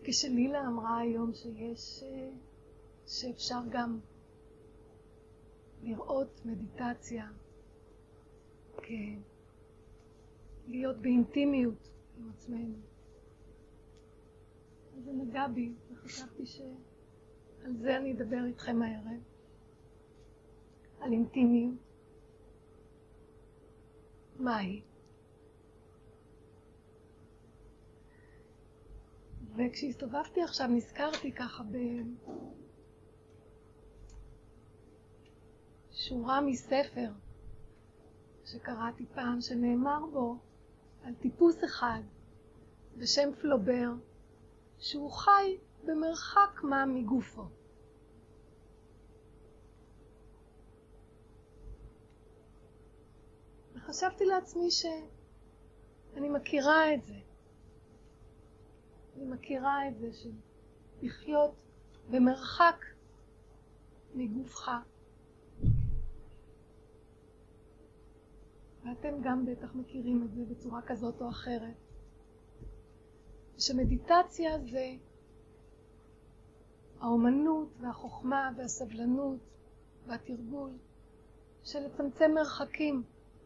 כשלילה אמרה היום שאפשר גם לראות מדיטציה להיות באינטימיות עם עצמנו. אז זה נגע בי, וחשבתי שעל זה אני אדבר איתכם הערב. על אינטימיות. מה היא? וכשהסתובבתי עכשיו נזכרתי ככה בשורה מספר שקראתי פעם, שנאמר בו על טיפוס אחד בשם פלובר, שהוא חי במרחק מה מגופו. וחשבתי לעצמי שאני מכירה את זה. אני מכירה את זה שלחיות במרחק מגופך. ואתם גם בטח מכירים את זה בצורה כזאת או אחרת. שמדיטציה זה האומנות והחוכמה והסבלנות והתרגול של לצמצם מרחקים.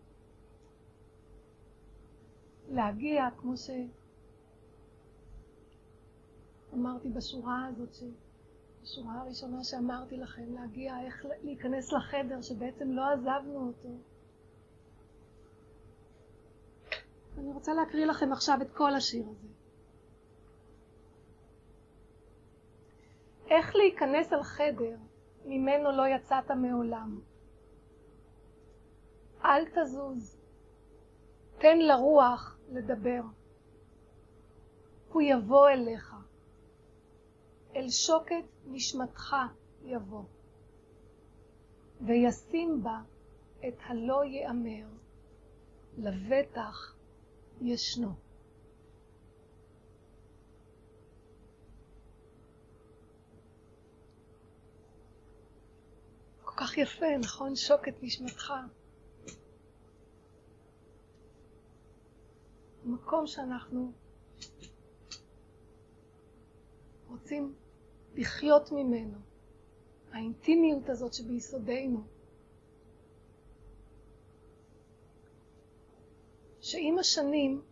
להגיע, כמו שאמרתי בשורה הזאת, בשורה הראשונה שאמרתי לכם, להגיע איך להיכנס לחדר שבעצם לא עזבנו אותו. אני רוצה להקריא לכם עכשיו את כל השיר הזה. איך להיכנס אל חדר ממנו לא יצאת מעולם. אל תזוז, תן לרוח לדבר. הוא יבוא אליך, אל שוקת נשמתך יבוא, וישים בה את הלא יאמר, לבטח ישנו. כל כך יפה, נכון? שוקת נשמתך. המקום שאנחנו רוצים לחיות ממנו, האינטימיות הזאת שביסודנו, שעם השנים,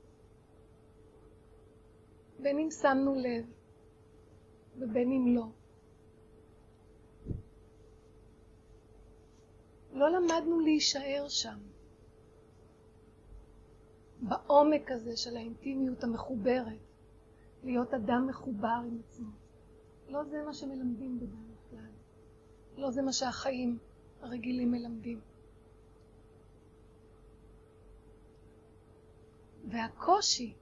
בין אם שמנו לב ובין אם לא, לא למדנו להישאר שם, בעומק הזה של האינטימיות המחוברת, להיות אדם מחובר עם עצמו. לא זה מה שמלמדים בדרך כלל. לא זה מה שהחיים הרגילים מלמדים. והקושי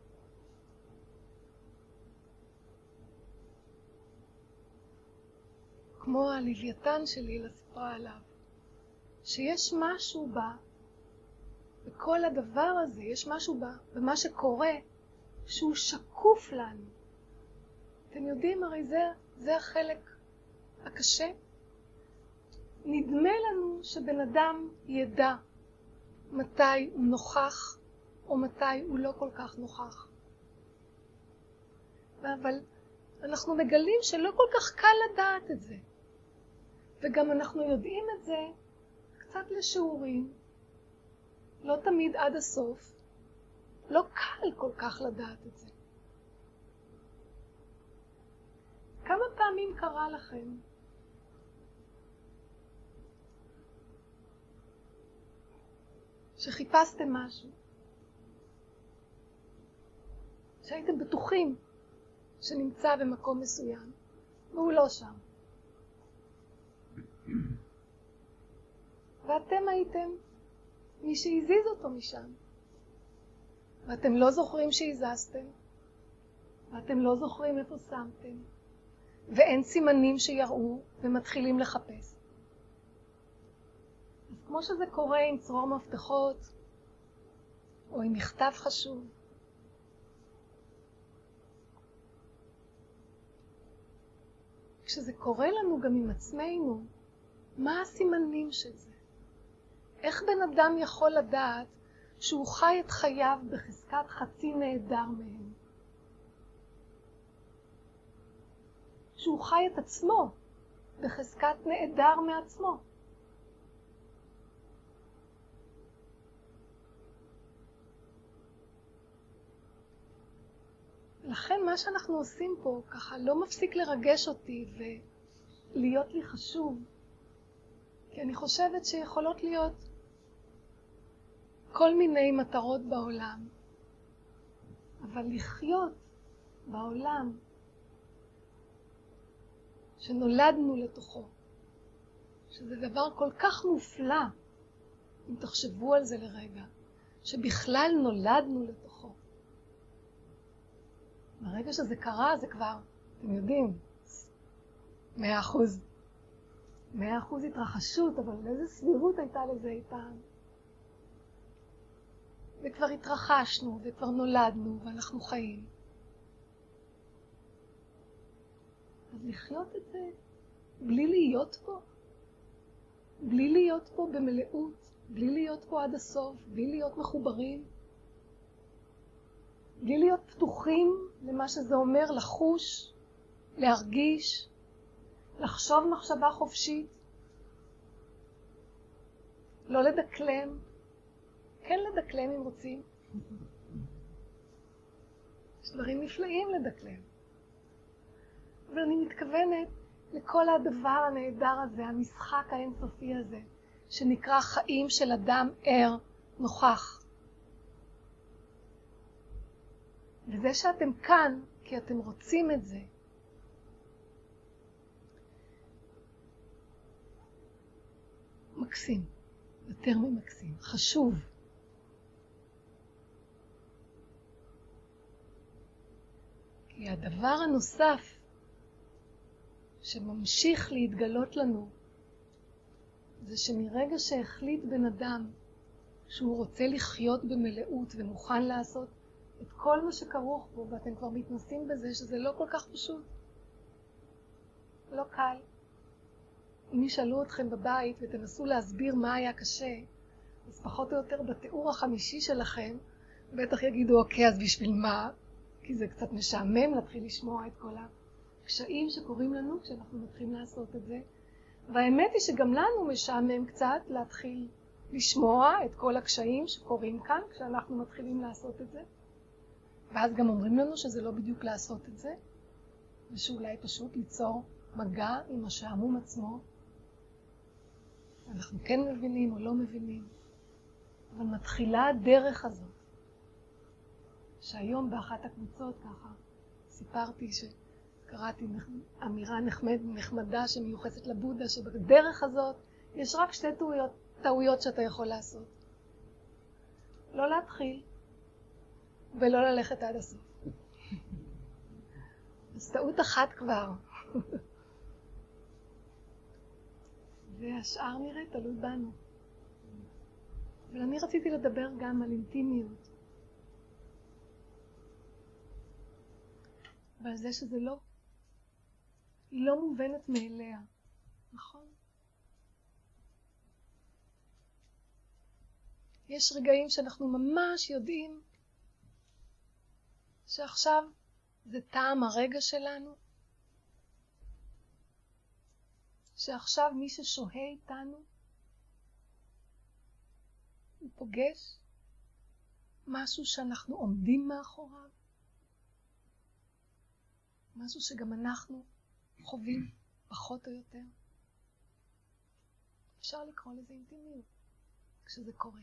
כמו הלוויתן שלי לספרה עליו, שיש משהו בכל הדבר הזה, יש משהו במה שקורה, שהוא שקוף לנו. אתם יודעים, הרי זה החלק הקשה. נדמה לנו שבן אדם ידע מתי הוא נוכח או מתי הוא לא כל כך נוכח. אבל אנחנו מגלים שלא כל כך קל לדעת את זה. וגם אנחנו יודעים את זה קצת לשיעורים, לא תמיד עד הסוף. לא קל כל כך לדעת את זה. כמה פעמים קרה לכם שחיפשתם משהו, שהייתם בטוחים שנמצא במקום מסוים, והוא לא שם. ואתם הייתם מי שהזיז אותו משם. ואתם לא זוכרים שהזזתם, ואתם לא זוכרים איפה שמתם, ואין סימנים שיראו ומתחילים לחפש. אז כמו שזה קורה עם צרור מפתחות, או עם מכתב חשוב, כשזה קורה לנו גם עם עצמנו, מה הסימנים של זה? איך בן אדם יכול לדעת שהוא חי את חייו בחזקת חצי נהדר מהם? שהוא חי את עצמו בחזקת נעדר מעצמו. לכן מה שאנחנו עושים פה ככה לא מפסיק לרגש אותי ולהיות לי חשוב, כי אני חושבת שיכולות להיות כל מיני מטרות בעולם, אבל לחיות בעולם שנולדנו לתוכו, שזה דבר כל כך מופלא, אם תחשבו על זה לרגע, שבכלל נולדנו לתוכו. ברגע שזה קרה, זה כבר, אתם יודעים, 100%. 100% התרחשות, אבל איזה סבירות הייתה לזה אי פעם. וכבר התרחשנו, וכבר נולדנו, ואנחנו חיים. אז לחיות את זה בלי להיות פה, בלי להיות פה במלאות, בלי להיות פה עד הסוף, בלי להיות מחוברים, בלי להיות פתוחים למה שזה אומר לחוש, להרגיש, לחשוב מחשבה חופשית, לא לדקלם, כן לדקלם אם רוצים. יש דברים נפלאים לדקלם. אבל אני מתכוונת לכל הדבר הנהדר הזה, המשחק האינסופי הזה, שנקרא חיים של אדם ער נוכח. וזה שאתם כאן, כי אתם רוצים את זה, מקסים, יותר ממקסים, חשוב. כי הדבר הנוסף שממשיך להתגלות לנו, זה שמרגע שהחליט בן אדם שהוא רוצה לחיות במלאות ומוכן לעשות את כל מה שכרוך בו, ואתם כבר מתנסים בזה שזה לא כל כך פשוט, לא קל. אם ישאלו אתכם בבית ותנסו להסביר מה היה קשה, אז פחות או יותר בתיאור החמישי שלכם בטח יגידו, אוקיי, אז בשביל מה? כי זה קצת משעמם להתחיל לשמוע את כל הקשיים שקורים לנו כשאנחנו מתחילים לעשות את זה. והאמת היא שגם לנו משעמם קצת להתחיל לשמוע את כל הקשיים שקורים כאן כשאנחנו מתחילים לעשות את זה. ואז גם אומרים לנו שזה לא בדיוק לעשות את זה, ושאולי פשוט ליצור מגע עם השעמום עצמו. אנחנו כן מבינים או לא מבינים, אבל מתחילה הדרך הזאת. שהיום באחת הקבוצות ככה סיפרתי שקראתי אמירה נחמדה שמיוחסת לבודה, שבדרך הזאת יש רק שתי טעויות שאתה יכול לעשות. לא להתחיל ולא ללכת עד הסוף. אז טעות אחת כבר. והשאר נראה תלוי בנו. אבל אני רציתי לדבר גם על אינטימיות. ועל זה שזה לא מובנת מאליה. נכון? יש רגעים שאנחנו ממש יודעים שעכשיו זה טעם הרגע שלנו, שעכשיו מי ששוהה איתנו הוא פוגש משהו שאנחנו עומדים מאחוריו, משהו שגם אנחנו חווים פחות או יותר. אפשר לקרוא לזה אינטימיות כשזה קורה.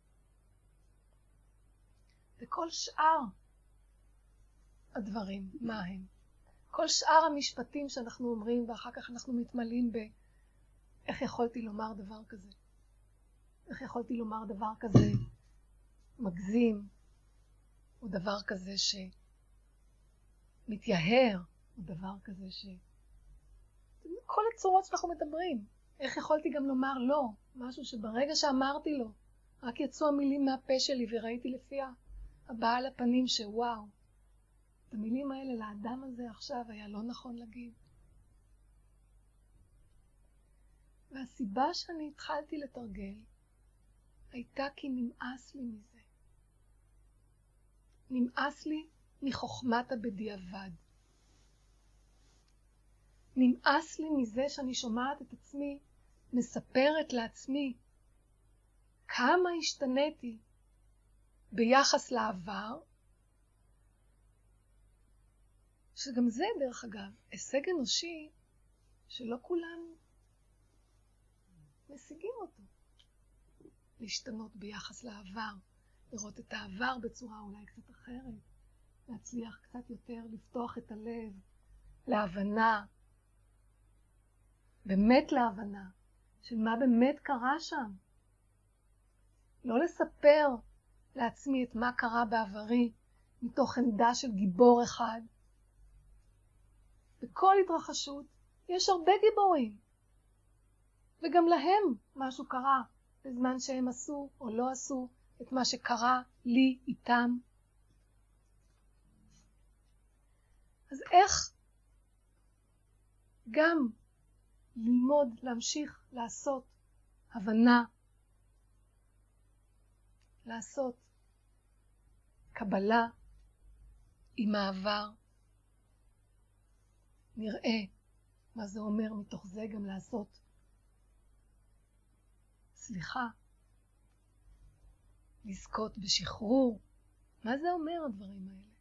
וכל שאר הדברים, מה הם? כל שאר המשפטים שאנחנו אומרים ואחר כך אנחנו מתמלאים איך יכולתי לומר דבר כזה? איך יכולתי לומר דבר כזה מגזים, או דבר כזה שמתייהר, או דבר כזה כל הצורות שאנחנו מדברים. איך יכולתי גם לומר לא? משהו שברגע שאמרתי לו, רק יצאו המילים מהפה שלי וראיתי לפי הבעה לפנים שוואו, את המילים האלה לאדם הזה עכשיו היה לא נכון להגיד. והסיבה שאני התחלתי לתרגל הייתה כי נמאס לי מזה. נמאס לי מחוכמת הבדיעבד. נמאס לי מזה שאני שומעת את עצמי, מספרת לעצמי כמה השתניתי ביחס לעבר, שגם זה דרך אגב, הישג אנושי שלא כולם משיגים אותו. להשתנות ביחס לעבר, לראות את העבר בצורה אולי קצת אחרת, להצליח קצת יותר לפתוח את הלב להבנה, באמת להבנה, של מה באמת קרה שם. לא לספר לעצמי את מה קרה בעברי, מתוך עמדה של גיבור אחד. בכל התרחשות יש הרבה גיבורים, וגם להם משהו קרה, בזמן שהם עשו או לא עשו את מה שקרה לי איתם. אז איך גם ללמוד, להמשיך לעשות הבנה, לעשות קבלה עם העבר, נראה מה זה אומר מתוך זה גם לעשות סליחה, לזכות בשחרור. מה זה אומר הדברים האלה?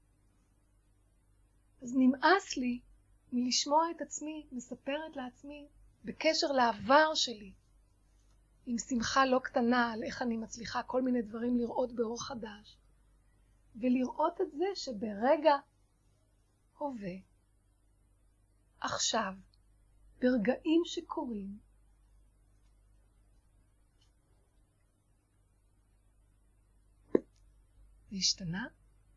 אז נמאס לי מלשמוע את עצמי, מספרת לעצמי בקשר לעבר שלי, עם שמחה לא קטנה על איך אני מצליחה כל מיני דברים לראות באור חדש, ולראות את זה שברגע הווה, עכשיו, ברגעים שקורים, זה השתנה?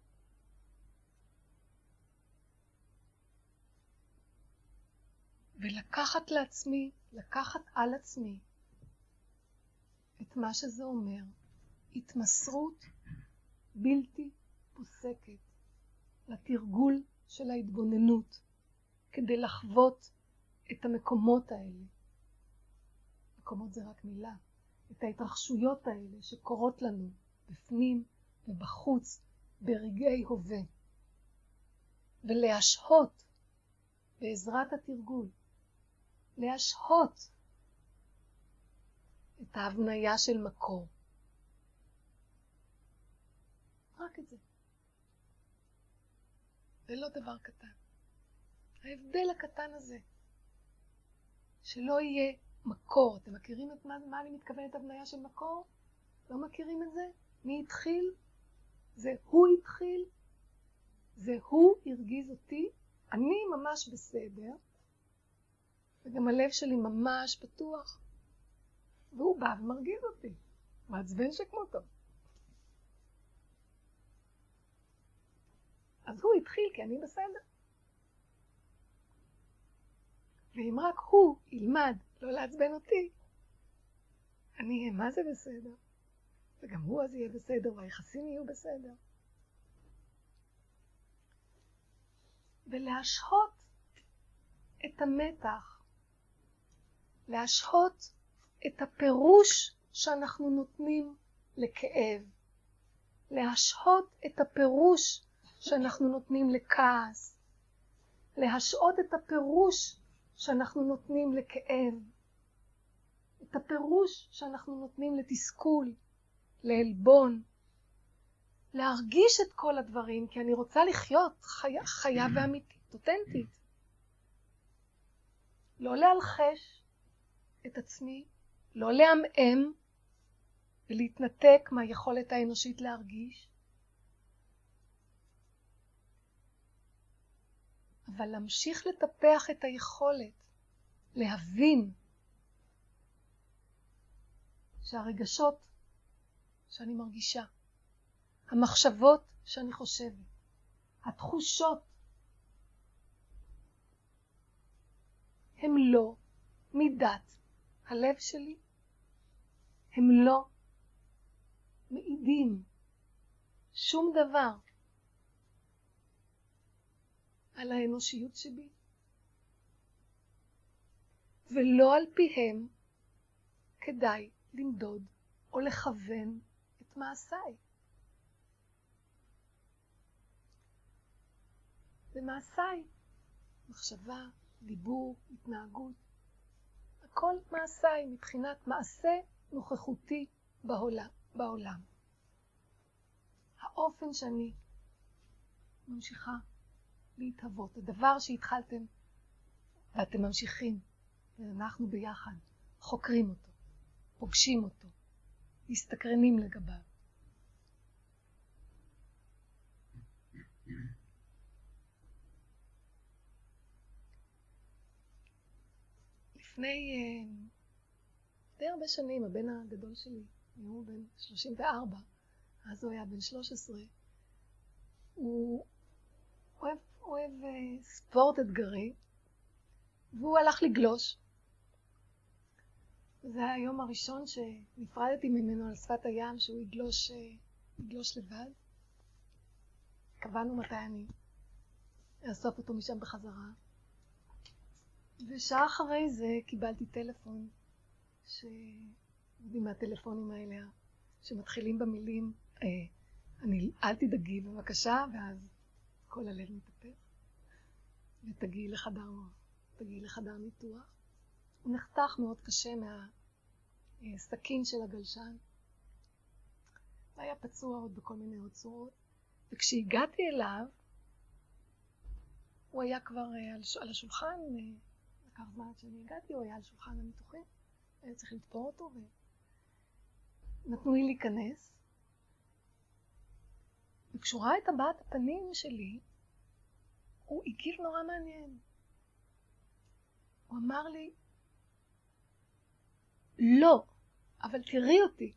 ולקחת לעצמי, לקחת על עצמי את מה שזה אומר, התמסרות בלתי פוסקת לתרגול של ההתבוננות, כדי לחוות את המקומות האלה. מקומות זה רק מילה. את ההתרחשויות האלה שקורות לנו בפנים ובחוץ ברגעי הווה. ולהשהות בעזרת התרגול, להשהות את ההבניה של מקור. רק את זה. זה לא דבר קטן. ההבדל הקטן הזה, שלא יהיה מקור. אתם מכירים את מה אני מתכוונת הבניה של מקור? לא מכירים את זה? מי התחיל? זה הוא התחיל, זה הוא הרגיז אותי, אני ממש בסדר, וגם הלב שלי ממש פתוח, והוא בא ומרגיז אותי, מעצבן שכמותו. אז הוא התחיל כי אני בסדר. ואם רק הוא ילמד לא לעצבן אותי, אני אהיה מה זה בסדר. וגם הוא אז יהיה בסדר, והיחסים יהיו בסדר. ולהשהות את המתח, להשהות את הפירוש שאנחנו נותנים לכאב, להשהות את הפירוש שאנחנו נותנים לכעס, להשהות את הפירוש שאנחנו נותנים לכאב, את הפירוש שאנחנו נותנים לתסכול, לעלבון, להרגיש את כל הדברים, כי אני רוצה לחיות חיה ואמיתית, אותנטית. לא להלחש את עצמי, לא להמאם ולהתנתק מהיכולת האנושית להרגיש, אבל להמשיך לטפח את היכולת להבין שהרגשות שאני מרגישה, המחשבות שאני חושבת, התחושות, הם לא מידת הלב שלי, הם לא מעידים שום דבר על האנושיות שבי, ולא על פיהם כדאי למדוד או לכוון את מעשיי. במעשיי, מחשבה, דיבור, התנהגות. הכל מעשיי מבחינת מעשה נוכחותי בעולם. האופן שאני ממשיכה להתהוות, הדבר שהתחלתם ואתם ממשיכים, ואנחנו ביחד חוקרים אותו, פוגשים אותו, מסתקרנים לגביו. לפני די הרבה שנים, הבן הגדול שלי, הוא בן 34, אז הוא היה בן 13, הוא אוהב ספורט אתגרי, והוא הלך לגלוש. זה היה היום הראשון שנפרדתי ממנו על שפת הים, שהוא יגלוש לבד. קבענו מתי אני אאסוף אותו משם בחזרה. ושעה אחרי זה קיבלתי טלפון, יודעים מהטלפונים האלה, שמתחילים במילים, אל תדאגי בבקשה, ואז כל הלב מתהפך, ותגיעי לחדר ניתוח. הוא נחתך מאוד קשה מהסכין של הגלשן, והיה פצוע עוד בכל מיני עוד צורות, וכשהגעתי אליו, הוא היה כבר על השולחן, לקח זמן עד שאני הגעתי, הוא היה על שולחן הניתוחים, היה צריך לתפור אותו, ונתנו לי להיכנס, וכשהוא ראה את הבעת הפנים שלי, הוא הגיב נורא מעניין. הוא אמר לי, לא, אבל תראי אותי.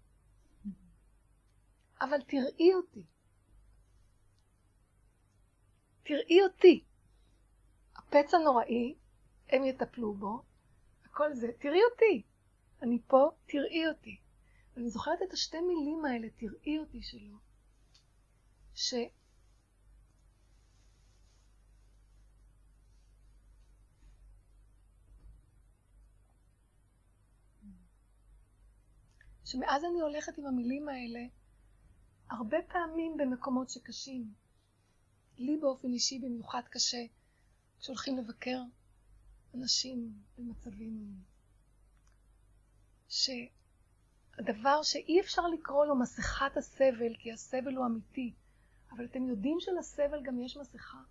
אבל תראי אותי. תראי אותי. הפצע נוראי, הם יטפלו בו, הכל זה, תראי אותי. אני פה, תראי אותי. ואני זוכרת את השתי מילים האלה, תראי אותי שלו. שמאז אני הולכת עם המילים האלה, הרבה פעמים במקומות שקשים. לי באופן אישי במיוחד קשה, כשהולכים לבקר אנשים במצבים שהדבר שאי אפשר לקרוא לו מסכת הסבל, כי הסבל הוא אמיתי, אבל אתם יודעים שלסבל גם יש מסכה.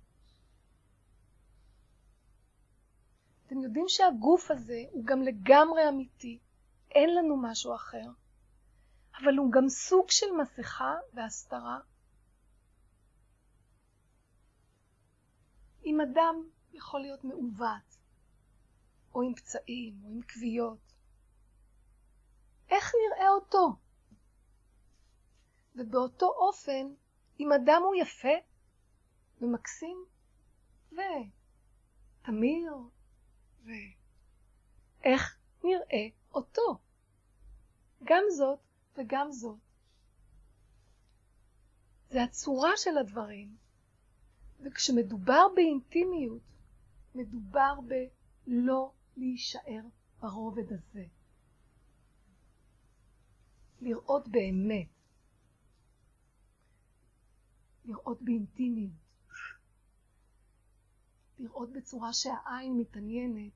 אתם יודעים שהגוף הזה הוא גם לגמרי אמיתי, אין לנו משהו אחר, אבל הוא גם סוג של מסכה והסתרה. אם אדם יכול להיות מעוות, או עם פצעים, או עם כוויות, איך נראה אותו? ובאותו אופן, אם אדם הוא יפה ומקסים ותמיר, איך נראה אותו? גם זאת וגם זאת. זה הצורה של הדברים. וכשמדובר באינטימיות, מדובר בלא להישאר ברובד הזה. לראות באמת. לראות באינטימיות. לראות בצורה שהעין מתעניינת.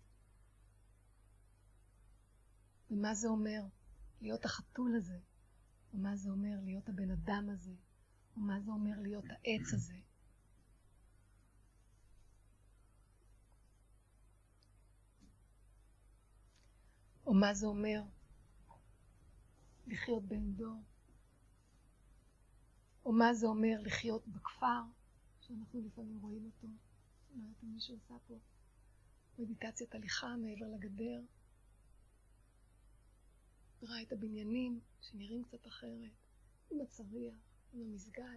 ומה זה אומר להיות החתול הזה? ומה זה אומר להיות הבן אדם הזה? ומה זה אומר להיות העץ הזה? או מה זה אומר לחיות בין דור? או מה זה אומר לחיות בכפר, שאנחנו לפעמים רואים אותו? לא יודעת אם מישהו עושה פה מדיטציית הליכה מעבר לגדר, ראה את הבניינים שנראים קצת אחרת, עם הצריח, עם המסגד.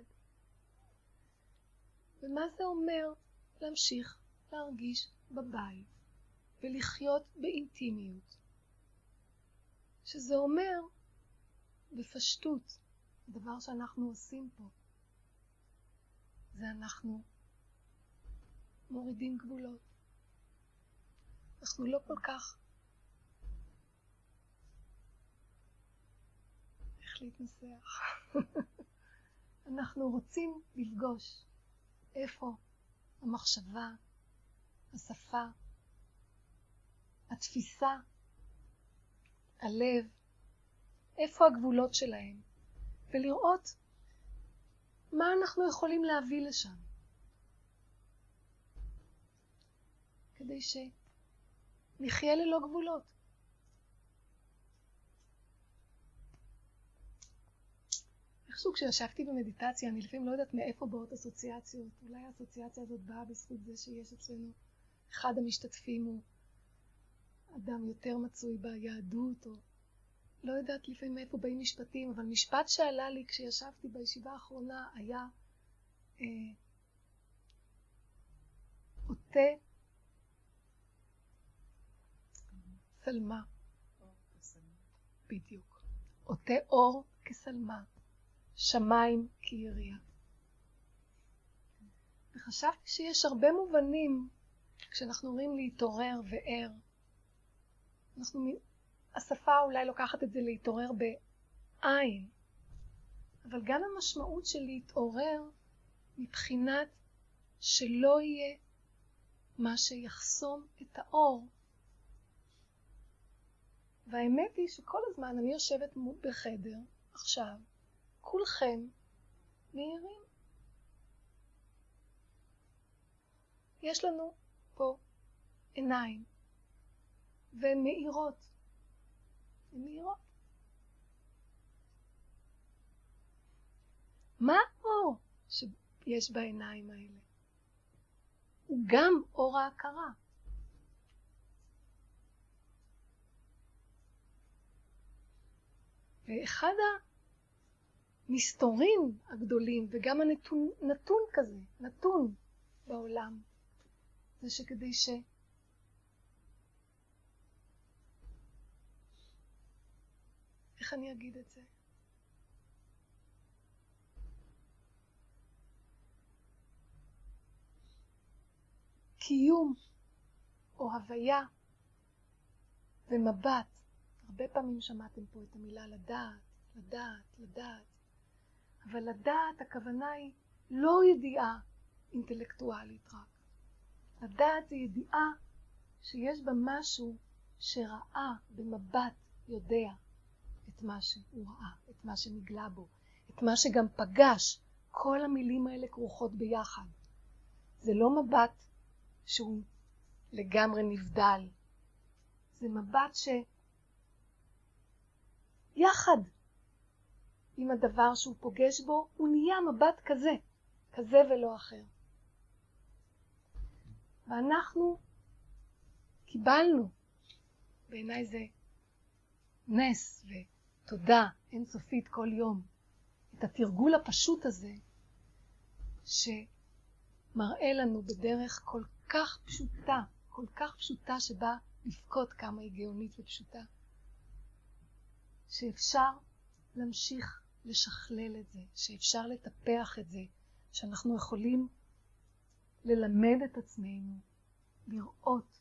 ומה זה אומר להמשיך להרגיש בבית ולחיות באינטימיות? שזה אומר בפשטות, הדבר שאנחנו עושים פה, זה אנחנו מורידים גבולות. אנחנו לא כל כך איך להתנסח. אנחנו רוצים לפגוש איפה המחשבה, השפה התפיסה, הלב, איפה הגבולות שלהם, ולראות מה אנחנו יכולים להביא לשם. כדי שנחיה ללא גבולות. איכשהו כשישבתי במדיטציה, אני לפעמים לא יודעת מאיפה באות אסוציאציות. אולי האסוציאציה הזאת באה בזכות זה שיש אצלנו אחד המשתתפים הוא אדם יותר מצוי ביהדות, או לא יודעת לפעמים מאיפה באים משפטים, אבל משפט שעלה לי כשישבתי בישיבה האחרונה היה עוטה סלמה. בדיוק. עוטה אור כסלמה, שמיים כירייה. וחשבתי שיש הרבה מובנים כשאנחנו אומרים להתעורר וער. השפה אולי לוקחת את זה להתעורר בעין, אבל גם המשמעות של להתעורר מבחינת שלא יהיה מה שיחסום את האור. והאמת היא שכל הזמן אני יושבת בחדר עכשיו, כולכם מהירים. יש לנו פה עיניים, והן מאירות. הן מאירות. מה האור שיש בעיניים האלה? הוא גם אור ההכרה. ואחד המסתורים הגדולים, וגם הנתון כזה, נתון בעולם, זה שכדי איך אני אגיד את זה? קיום או הוויה ומבט. הרבה פעמים שמעתם פה את המילה לדעת, לדעת, לדעת. אבל לדעת, הכוונה היא לא ידיעה אינטלקטואלית רק. לדעת זה ידיעה שיש בה משהו שראה במבט יודע את מה שהוא ראה, את מה שנגלה בו, את מה שגם פגש. כל המילים האלה כרוכות ביחד. זה לא מבט שהוא לגמרי נבדל. זה מבט יחד עם הדבר שהוא פוגש בו, הוא נהיה מבט כזה, כזה ולא אחר. ואנחנו קיבלנו, בעיניי זה נס ותודה אינסופית כל יום, את התרגול הפשוט הזה, שמראה לנו בדרך כל כך פשוטה שבאה לפקוד כמה היא גאונית ופשוטה, שאפשר להמשיך לשכלל את זה, שאפשר לטפח את זה, שאנחנו יכולים ללמד את עצמנו, לראות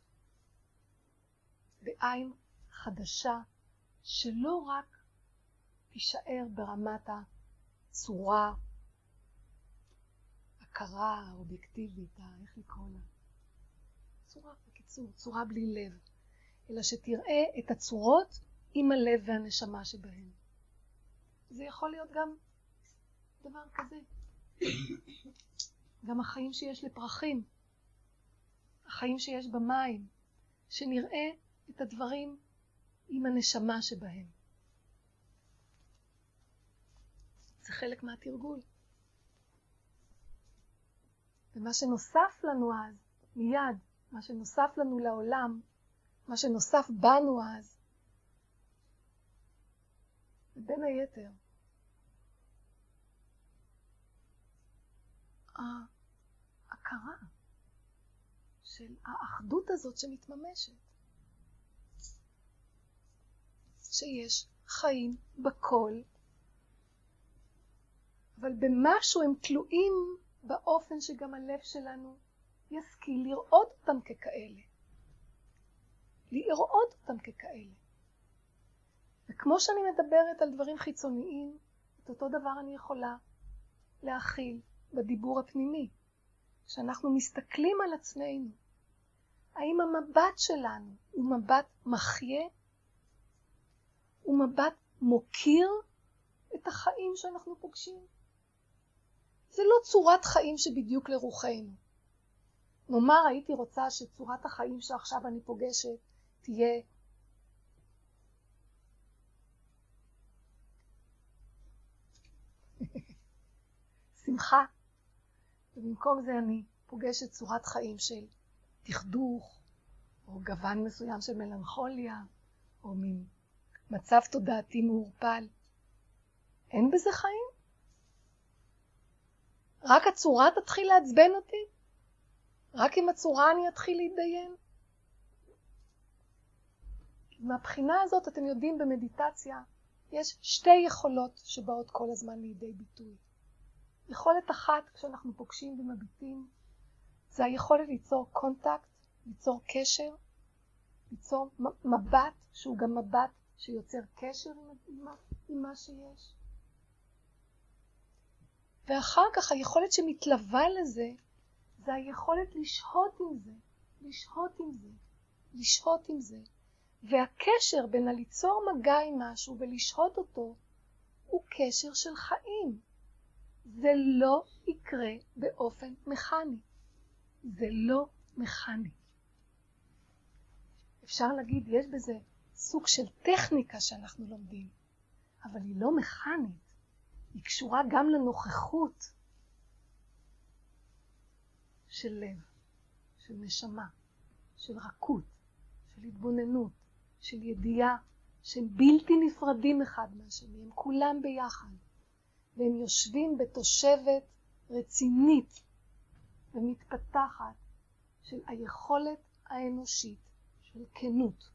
בעין חדשה, שלא רק תישאר ברמת הצורה, הכרה, האובייקטיבית, איך לקרוא לה? צורה, בקיצור, צורה בלי לב, אלא שתראה את הצורות עם הלב והנשמה שבהן. זה יכול להיות גם דבר כזה. גם החיים שיש לפרחים, החיים שיש במים, שנראה את הדברים עם הנשמה שבהם. זה חלק מהתרגול. ומה שנוסף לנו אז, מיד, מה שנוסף לנו לעולם, מה שנוסף בנו אז, ובין היתר, ההכרה של האחדות הזאת שמתממשת. שיש חיים בכל, אבל במשהו הם תלויים באופן שגם הלב שלנו ישכיל לראות אותם ככאלה. לראות אותם ככאלה. וכמו שאני מדברת על דברים חיצוניים, את אותו דבר אני יכולה להכיל בדיבור הפנימי. כשאנחנו מסתכלים על עצמנו, האם המבט שלנו הוא מבט מחיה? הוא מבט מוקיר את החיים שאנחנו פוגשים? זה לא צורת חיים שבדיוק לרוחנו. נאמר, הייתי רוצה שצורת החיים שעכשיו אני פוגשת תהיה שמחה, ובמקום זה אני פוגשת צורת חיים של תכדוך, או גוון מסוים של מלנכוליה, או מין מצב תודעתי מעורפל. אין בזה חיים? רק הצורה תתחיל לעצבן אותי? רק עם הצורה אני אתחיל להתדיין? מהבחינה הזאת, אתם יודעים, במדיטציה יש שתי יכולות שבאות כל הזמן לידי ביטוי. יכולת אחת, כשאנחנו פוגשים ומביטים, זה היכולת ליצור קונטקט, ליצור קשר, ליצור מבט, שהוא גם מבט שיוצר קשר עם מה שיש. ואחר כך היכולת שמתלווה לזה, זה היכולת לשהות עם זה, לשהות עם זה, לשהות עם זה. והקשר בין הליצור מגע עם משהו ולשהות אותו, הוא קשר של חיים. זה לא יקרה באופן מכני. זה לא מכני. אפשר להגיד, יש בזה סוג של טכניקה שאנחנו לומדים, אבל היא לא מכנית. היא קשורה גם לנוכחות של לב, של נשמה, של רכות, של התבוננות, של ידיעה, שהם בלתי נפרדים אחד מהשני, הם כולם ביחד, והם יושבים בתושבת רצינית ומתפתחת של היכולת האנושית של כנות.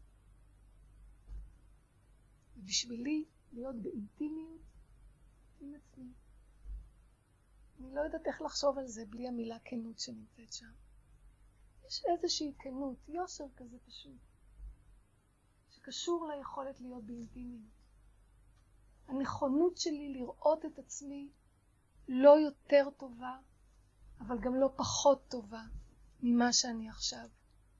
ובשבילי להיות באינטימיות עם עצמי. אני לא יודעת איך לחשוב על זה בלי המילה כנות שנמצאת שם. יש איזושהי כנות, יושר כזה פשוט, שקשור ליכולת להיות באינטימיות. הנכונות שלי לראות את עצמי לא יותר טובה, אבל גם לא פחות טובה ממה שאני עכשיו.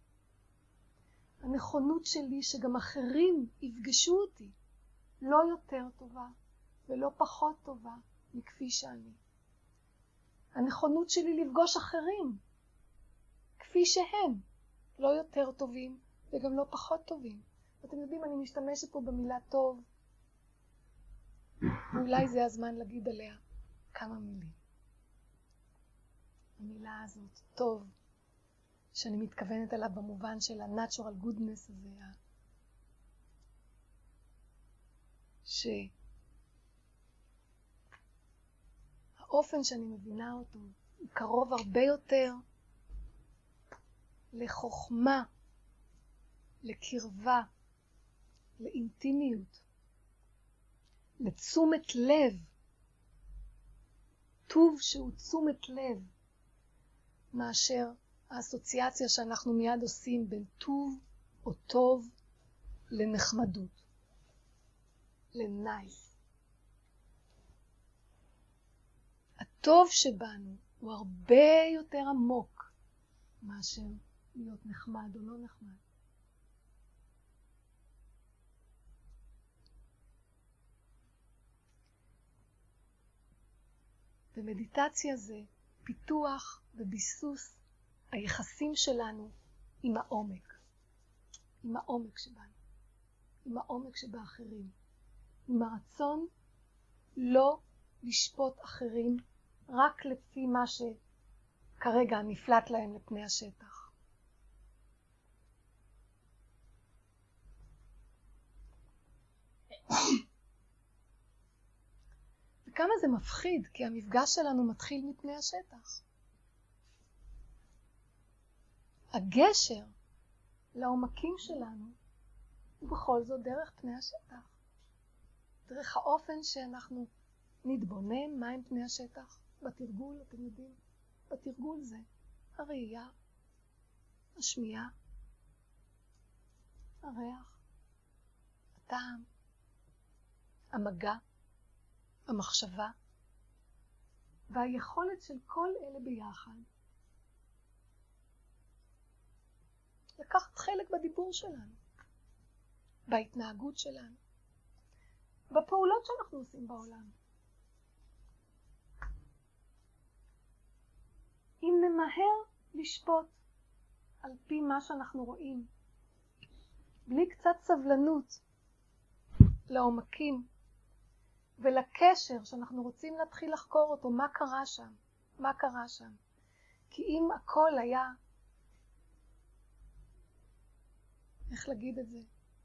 הנכונות שלי שגם אחרים יפגשו אותי לא יותר טובה ולא פחות טובה מכפי שאני. הנכונות שלי לפגוש אחרים כפי שהם, לא יותר טובים וגם לא פחות טובים. ואתם יודעים, אני משתמשת פה במילה טוב, ואולי זה הזמן להגיד עליה כמה מילים. המילה הזאת, טוב, שאני מתכוונת עליו במובן של ה-natural goodness הזה, שהאופן שאני מבינה אותו הוא קרוב הרבה יותר לחוכמה, לקרבה, לאינטימיות, לתשומת לב, טוב שהוא תשומת לב, מאשר האסוציאציה שאנחנו מיד עושים בין טוב או טוב לנחמדות, לנייס. הטוב שבנו הוא הרבה יותר עמוק מאשר להיות נחמד או לא נחמד. ומדיטציה זה פיתוח וביסוס היחסים שלנו עם העומק. עם העומק שבנו. עם העומק שבאחרים. עם הרצון לא לשפוט אחרים רק לפי מה שכרגע נפלט להם לפני השטח. וכמה זה מפחיד, כי המפגש שלנו מתחיל מפני השטח. הגשר לעומקים שלנו הוא בכל זאת דרך פני השטח. דרך האופן שאנחנו נתבונן מהם פני השטח. בתרגול, אתם יודעים, בתרגול זה הראייה, השמיעה, הריח, הטעם, המגע, המחשבה, והיכולת של כל אלה ביחד לקחת חלק בדיבור שלנו, בהתנהגות שלנו, בפעולות שאנחנו עושים בעולם. אם נמהר לשפוט על פי מה שאנחנו רואים, בלי קצת סבלנות לעומקים ולקשר שאנחנו רוצים להתחיל לחקור אותו, מה קרה שם, מה קרה שם. כי אם הכל היה, איך להגיד את זה?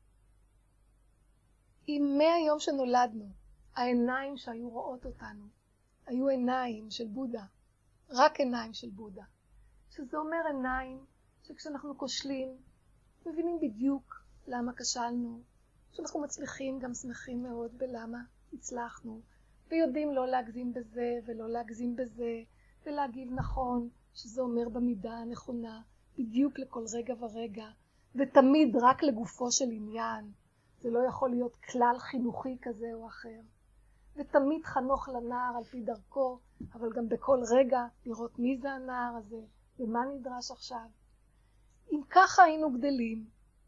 אם מהיום שנולדנו, העיניים שהיו רואות אותנו, היו עיניים של בודה, רק עיניים של בודה, שזה אומר עיניים שכשאנחנו כושלים, מבינים בדיוק למה כשלנו, שאנחנו מצליחים גם שמחים מאוד בלמה הצלחנו, ויודעים לא להגזים בזה ולא להגזים בזה, ולהגיב נכון, שזה אומר במידה הנכונה, בדיוק לכל רגע ורגע, ותמיד רק לגופו של עניין. זה לא יכול להיות כלל חינוכי כזה או אחר. ותמיד חנוך לנער על פי דרכו, אבל גם בכל רגע לראות מי זה הנער הזה, ומה נדרש עכשיו. אם ככה היינו גדלים,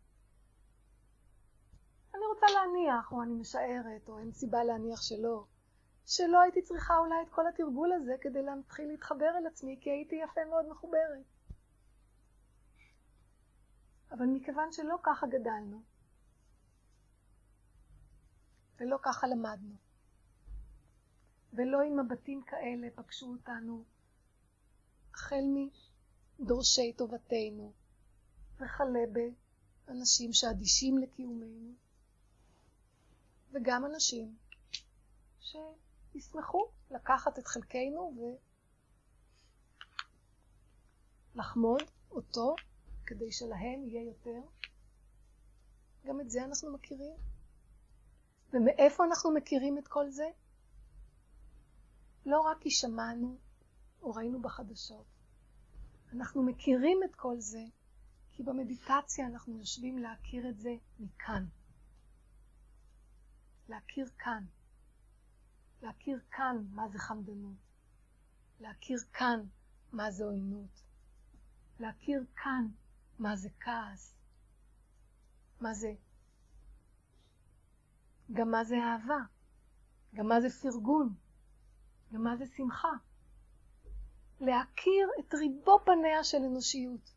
אני רוצה להניח, או אני משערת, או אין סיבה להניח שלא הייתי צריכה אולי את כל התרגול הזה כדי להתחיל להתחבר אל עצמי, כי הייתי יפה מאוד מחוברת. אבל מכיוון שלא ככה גדלנו, ולא ככה למדנו, ולא עם מבטים כאלה פגשו אותנו, החל מדורשי טובתנו, וכלה באנשים שאדישים לקיומנו, וגם אנשים שישמחו לקחת את חלקנו ולחמוד אותו כדי שלהם יהיה יותר. גם את זה אנחנו מכירים. ומאיפה אנחנו מכירים את כל זה? לא רק כי שמענו או ראינו בחדשות. אנחנו מכירים את כל זה כי במדיטציה אנחנו יושבים להכיר את זה מכאן. להכיר כאן. להכיר כאן מה זה חמדנות. להכיר כאן מה זה עוינות. להכיר כאן מה זה כעס. מה זה? גם מה זה אהבה. גם מה זה פרגון. גם מה זה שמחה. להכיר את ריבו פניה של אנושיות.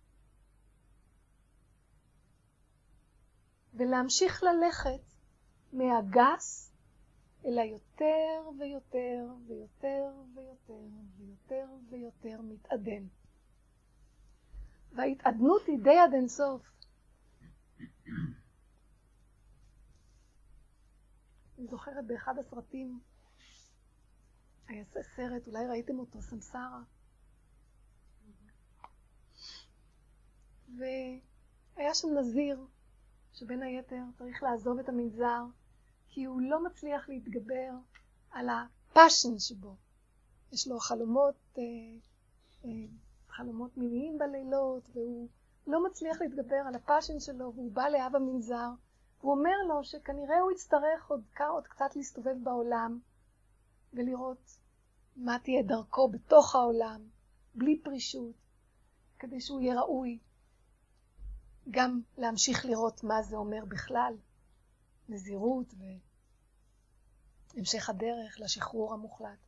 ולהמשיך ללכת מהגס אלא יותר ויותר ויותר ויותר ויותר ויותר מתעדן. וההתעדנות היא די עד אינסוף. אני זוכרת באחד הסרטים, היה סרט, אולי ראיתם אותו, סמסרה. והיה שם נזיר, שבין היתר צריך לעזוב את המנזר, כי הוא לא מצליח להתגבר על הפאשן שבו. יש לו חלומות מיניים בלילות, והוא לא מצליח להתגבר על הפאשן שלו, והוא בא לאב המנזר, והוא אומר לו שכנראה הוא יצטרך עוד קצת להסתובב בעולם, ולראות מה תהיה דרכו בתוך העולם, בלי פרישות, כדי שהוא יהיה ראוי, גם להמשיך לראות מה זה אומר בכלל, נזירות והמשך הדרך לשחרור המוחלט.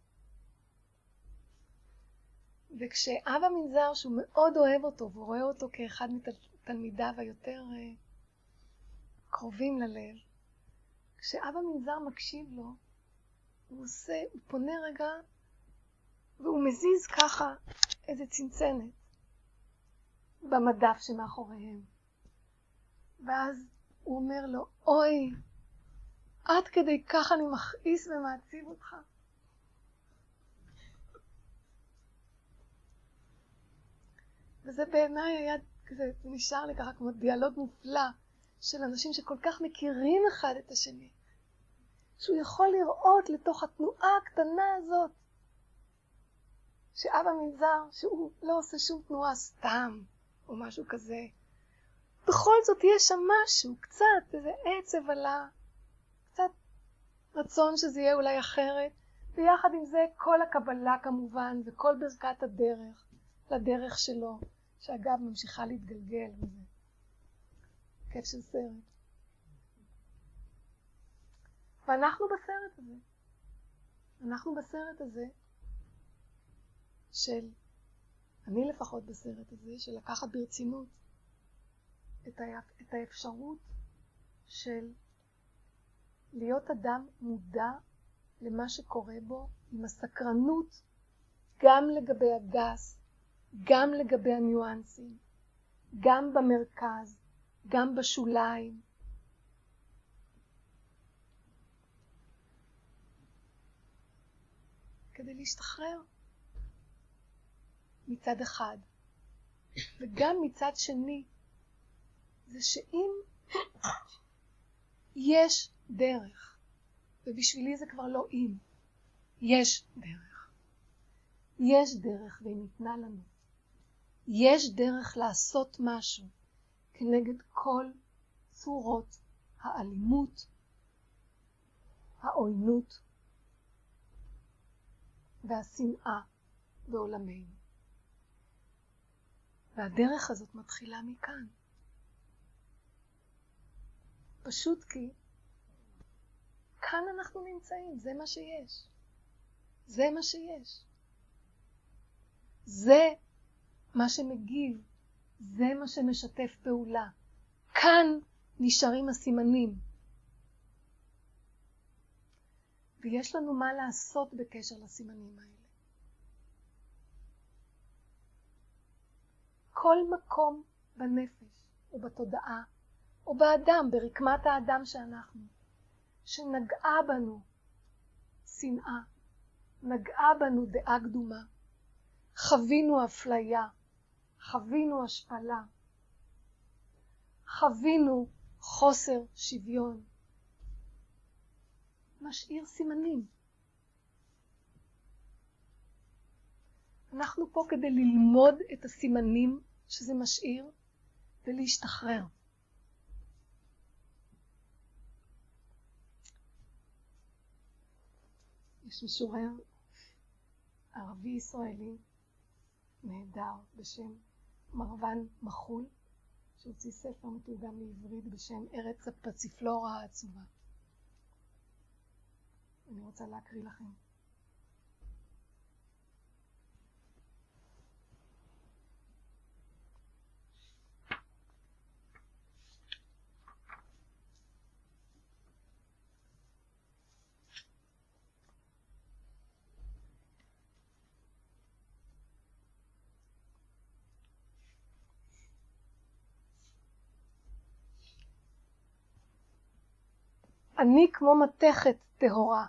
וכשאב המנזר, שהוא מאוד אוהב אותו, והוא רואה אותו כאחד מתלמידיו היותר קרובים ללב, כשאב המנזר מקשיב לו, הוא פונה רגע, והוא מזיז ככה איזה צנצנת במדף שמאחוריהם. ואז הוא אומר לו, אוי, עד כדי כך אני מכעיס ומעציב אותך. וזה בעיניי היה כזה, נשאר לי ככה כמו דיאלוג מופלא של אנשים שכל כך מכירים אחד את השני. שהוא יכול לראות לתוך התנועה הקטנה הזאת, שאב המנזר, שהוא לא עושה שום תנועה סתם או משהו כזה. בכל זאת יש שם משהו, קצת, איזה עצב עלה, קצת רצון שזה יהיה אולי אחרת, ויחד עם זה כל הקבלה כמובן, וכל ברכת הדרך, לדרך שלו, שאגב ממשיכה להתגלגל וזה. כיף של סרט. ואנחנו בסרט הזה. אנחנו בסרט הזה של, אני לפחות בסרט הזה, של לקחת ברצינות את האפשרות של להיות אדם מודע למה שקורה בו, עם הסקרנות גם לגבי הגס, גם לגבי הניואנסים, גם במרכז, גם בשוליים. כדי להשתחרר מצד אחד. וגם מצד שני, זה שאם יש דרך, ובשבילי זה כבר לא אם, יש דרך. יש דרך והיא ניתנה לנו. יש דרך לעשות משהו כנגד כל צורות האלימות, העוינות והשנאה בעולמנו. והדרך הזאת מתחילה מכאן. פשוט כי כאן אנחנו נמצאים, זה מה שיש. זה מה שיש. זה מה שמגיב, זה מה שמשתף פעולה. כאן נשארים הסימנים. ויש לנו מה לעשות בקשר לסימנים האלה. כל מקום בנפש או בתודעה או באדם, ברקמת האדם שאנחנו, שנגעה בנו שנאה, נגעה בנו דעה קדומה, חווינו אפליה, חווינו השפלה, חווינו חוסר שוויון, משאיר סימנים. אנחנו פה כדי ללמוד את הסימנים שזה משאיר ולהשתחרר. יש משורר ערבי ישראלי נהדר בשם מרוון מחול, שהוציא ספר מתורגם לעברית בשם ארץ הפסיפלורה העצובה. אני רוצה להקריא לכם. אני כמו מתכת טהורה,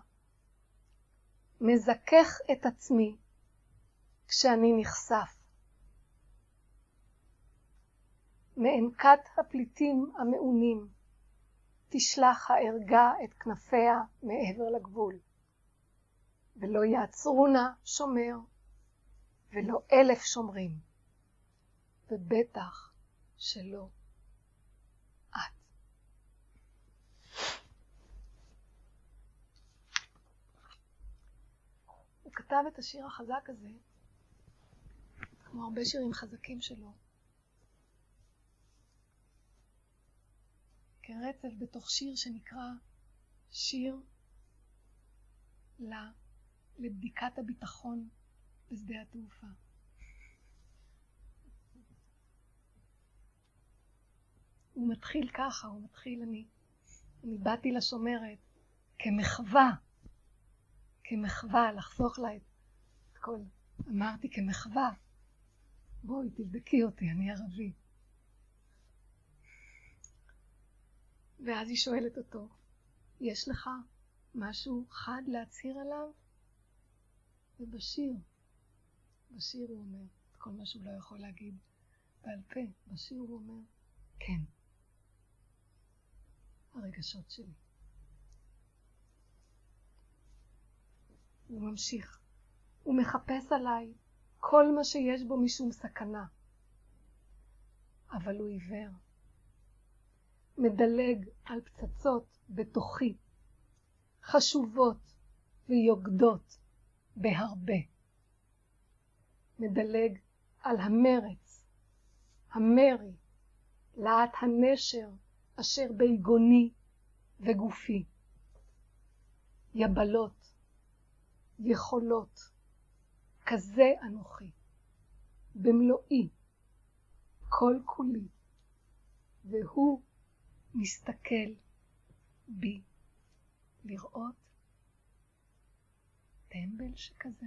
מזכך את עצמי כשאני נחשף. מענקת הפליטים המעונים, תשלח הערגה את כנפיה מעבר לגבול. ולא יעצרונה שומר, ולא 1000 שומרים, ובטח שלא את. הוא כתב את השיר החזק הזה, כמו הרבה שירים חזקים שלו, כרצף בתוך שיר שנקרא שיר לבדיקת הביטחון בשדה התעופה. הוא מתחיל ככה, הוא מתחיל, אני באתי לשומרת כמחווה, לחסוך לה את כל, אמרתי כמחווה, בואי תבדקי אותי, אני ערבי. ואז היא שואלת אותו, יש לך משהו חד להצהיר עליו? ובשיר הוא אומר את כל מה שהוא לא יכול להגיד בעל פה. בשיר הוא אומר, כן, הרגשות שלי. הוא ממשיך, הוא מחפש עליי כל מה שיש בו משום סכנה, אבל הוא עיוור. מדלג על פצצות בתוכי, חשובות ויוגדות בהרבה. מדלג על המרץ, המרי, להט הנשר אשר ביגוני וגופי, יבלות, יכולות, כזה אנוכי, במלואי, כל כולי, והוא מסתכל בי, לראות טמבל שכזה.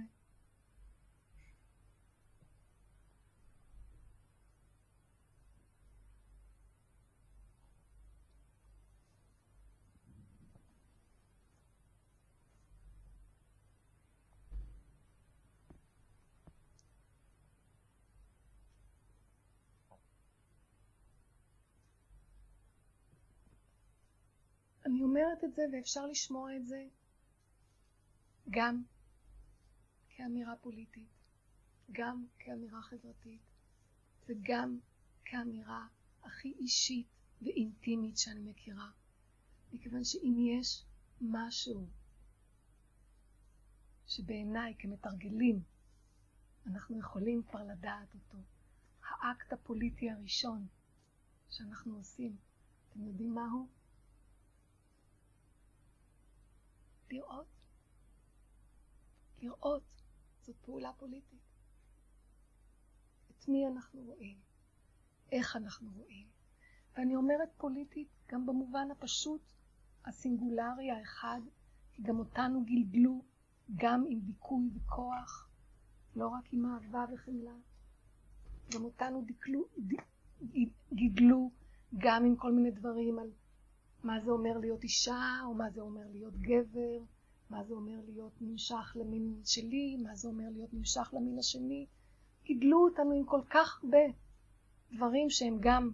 אני אומרת את זה ואפשר לשמוע את זה גם כאמירה פוליטית, גם כאמירה חברתית, וגם כאמירה הכי אישית ואינטימית שאני מכירה. מכיוון שאם יש משהו שבעיניי כמתרגלים אנחנו יכולים כבר לדעת אותו, האקט הפוליטי הראשון שאנחנו עושים, אתם יודעים מהו? לראות. לראות זאת פעולה פוליטית. את מי אנחנו רואים? איך אנחנו רואים? ואני אומרת פוליטית גם במובן הפשוט, הסינגולרי האחד, כי גם אותנו גלגלו גם עם דיכוי וכוח, לא רק עם אהבה וחמלה. גם אותנו גידלו גם עם כל מיני דברים על מה זה אומר להיות אישה, או מה זה אומר להיות גבר, מה זה אומר להיות נמשך למין שלי, מה זה אומר להיות נמשך למין השני. גידלו אותנו עם כל כך הרבה דברים שהם גם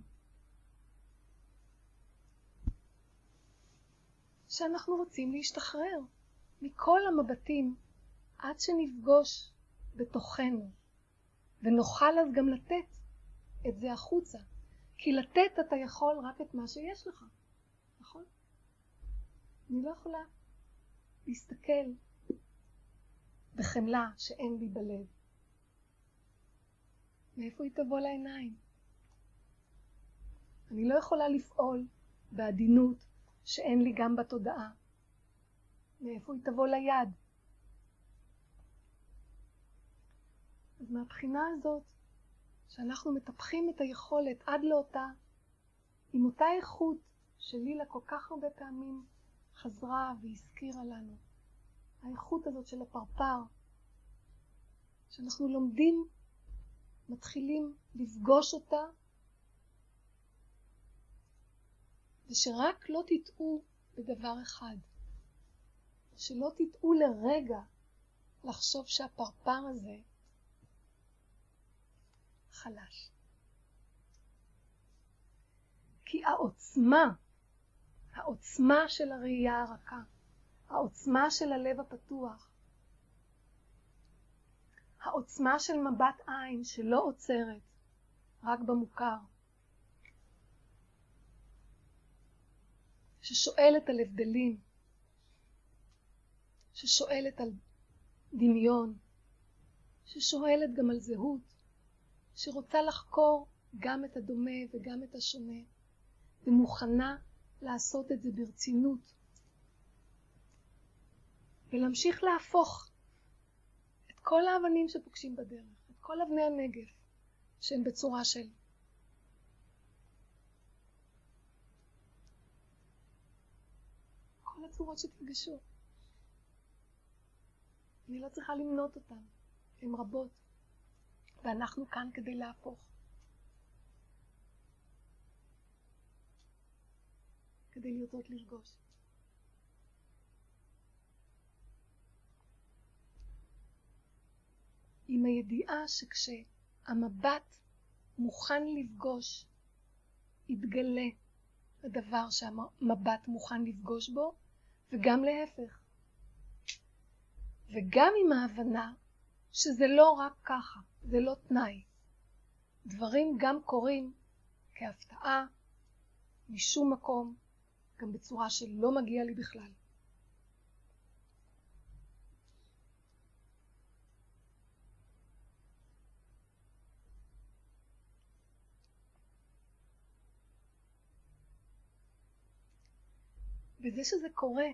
שאנחנו רוצים להשתחרר מכל המבטים עד שנפגוש בתוכנו, ונוכל אז גם לתת את זה החוצה. כי לתת אתה יכול רק את מה שיש לך, נכון? אני לא יכולה להסתכל בחמלה שאין לי בלב. מאיפה היא תבוא לעיניים? אני לא יכולה לפעול בעדינות שאין לי גם בתודעה. מאיפה היא תבוא ליד? אז מהבחינה הזאת, שאנחנו מטפחים את היכולת עד לאותה, עם אותה איכות שלילה כל כך הרבה פעמים חזרה והזכירה לנו, האיכות הזאת של הפרפר, שאנחנו לומדים, מתחילים לפגוש אותה, ושרק לא תטעו בדבר אחד, שלא תטעו לרגע לחשוב שהפרפר הזה חלש. כי העוצמה של הראייה הרכה, העוצמה של הלב הפתוח, העוצמה של מבט עין שלא עוצרת רק במוכר, ששואלת על הבדלים, ששואלת על דמיון, ששואלת גם על זהות, שרוצה לחקור גם את הדומה וגם את השונה, ומוכנה לעשות את זה ברצינות, ולהמשיך להפוך את כל האבנים שפוגשים בדרך, את כל אבני הנגף שהן בצורה של כל הצורות שתפגשו. אני לא צריכה למנות אותן, הן רבות, ואנחנו כאן כדי להפוך, כדי לרצות לרגוש. עם הידיעה שכשהמבט מוכן לפגוש, יתגלה הדבר שהמבט מוכן לפגוש בו, וגם להפך. וגם עם ההבנה שזה לא רק ככה, זה לא תנאי. דברים גם קורים כהפתעה, משום מקום, גם בצורה שלא מגיע לי בכלל. בזה שזה קורה,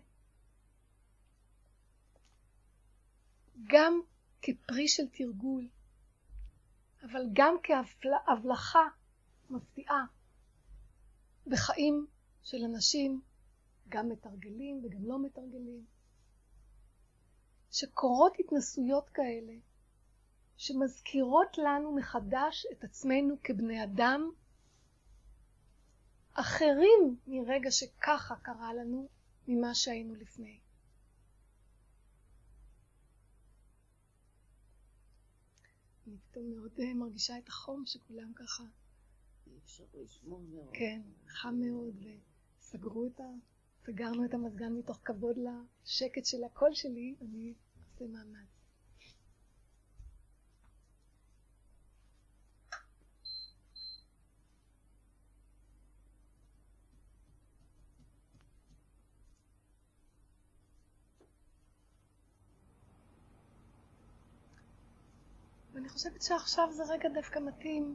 גם כפרי של תרגול, אבל גם כהבלחה מפתיעה בחיים של אנשים, גם מתרגלים וגם לא מתרגלים, שקורות התנסויות כאלה, שמזכירות לנו מחדש את עצמנו כבני אדם, אחרים מרגע שככה קרה לנו ממה שהיינו לפני. אני פתאום מאוד מרגישה את החום שכולם ככה. אפשר לשמור מאוד. כן, חם מאוד, סגרנו את המזגן מתוך כבוד לשקט של הקול שלי, אני עושה מאמץ. ואני חושבת שעכשיו זה רגע דווקא מתאים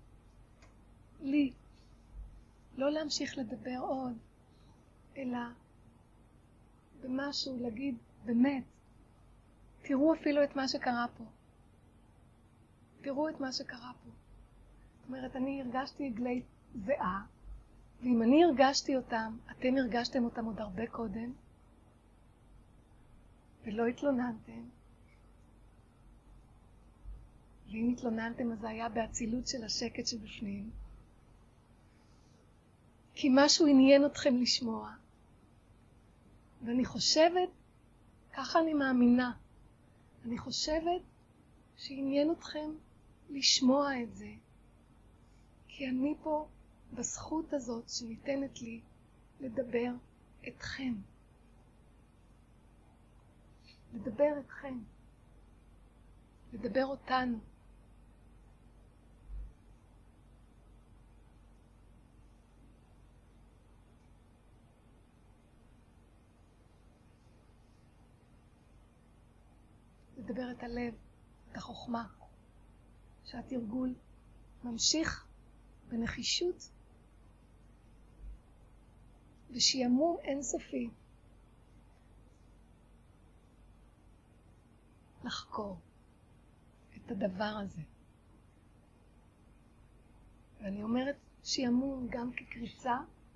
לי לא להמשיך לדבר עוד, אלא במשהו להגיד באמת, תראו אפילו את מה שקרה פה. תראו את מה שקרה פה. זאת אומרת, אני הרגשתי עגלי זיעה, ואם אני הרגשתי אותם, אתם הרגשתם אותם עוד הרבה קודם, ולא התלוננתם. ואם התלוננתם, אז זה היה באצילות של השקט שבפנים. כי משהו עניין אתכם לשמוע. ואני חושבת, ככה אני מאמינה, אני חושבת שעניין אתכם לשמוע את זה. כי אני פה בזכות הזאת שניתנת לי לדבר אתכם. לדבר אתכם. לדבר אותנו. לדבר את הלב, את החוכמה, שהתרגול ממשיך בנחישות ושימום אינסופי לחקור את הדבר הזה. ואני אומרת שימום גם כקריצה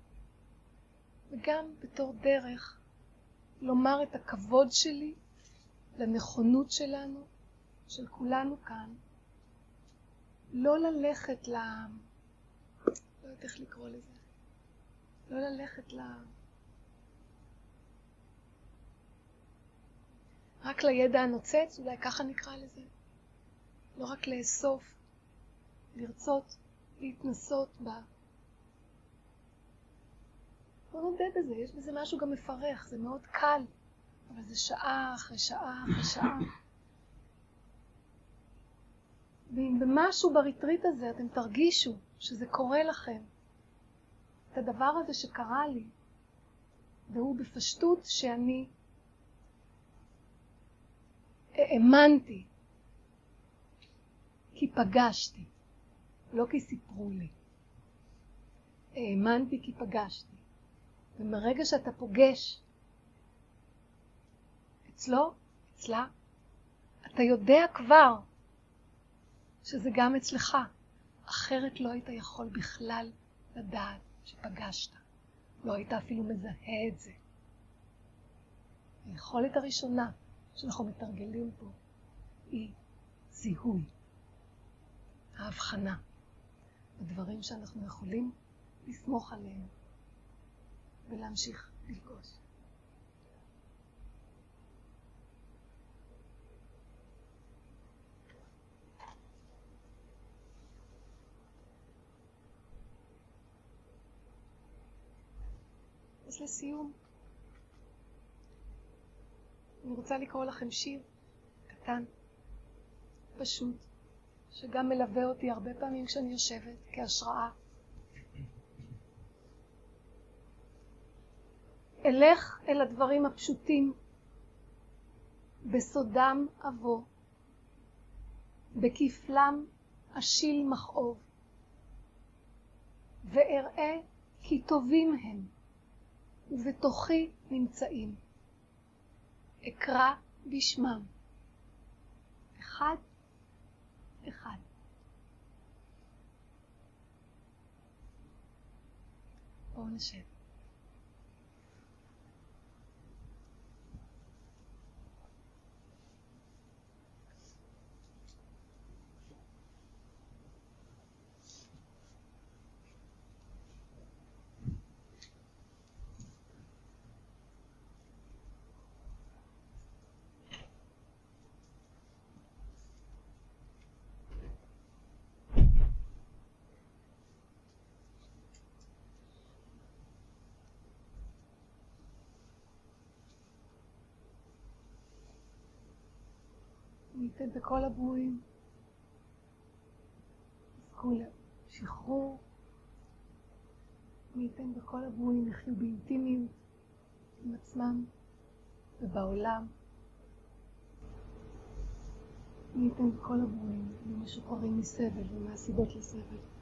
וגם בתור דרך לומר את הכבוד שלי לנכונות שלנו, של כולנו כאן, לא ללכת לא יודעת איך לקרוא לזה, לא ללכת רק לידע הנוצץ, אולי ככה נקרא לזה, לא רק לאסוף, לרצות, להתנסות בה. לא נודה בזה, יש בזה משהו גם מפרך, זה מאוד קל, אבל זה שעה אחרי שעה אחרי שעה. ואם במשהו בריטריט הזה אתם תרגישו שזה קורה לכם, את הדבר הזה שקרה לי, והוא בפשטות שאני האמנתי, כי פגשתי, לא כי סיפרו לי. האמנתי כי פגשתי. ומרגע שאתה פוגש אצלו, אצלה, אתה יודע כבר שזה גם אצלך. אחרת לא היית יכול בכלל לדעת שפגשת. לא היית אפילו מזהה את זה. היכולת הראשונה שאנחנו מתרגלים פה היא זיהוי. ההבחנה. הדברים שאנחנו יכולים לסמוך עליהם ולהמשיך לפגוש. אז לסיום, אני רוצה לקרוא לכם שיר קטן, פשוט, שגם מלווה אותי הרבה פעמים כשאני יושבת כהשראה. אלך אל הדברים הפשוטים, בסודם אבוא, בכפלם אשיל מכאוב, ואראה כי טובים הם, ובתוכי נמצאים. אקרא בשמם. אחד, אחד. בואו נשב. ניתן בכל הברואים, זכו לשחרור, ניתן בכל הברואים יחיו באינטימיות עם עצמם ובעולם. ניתן בכל הברואים משוחררים מסבל ומהסיבות לסבל.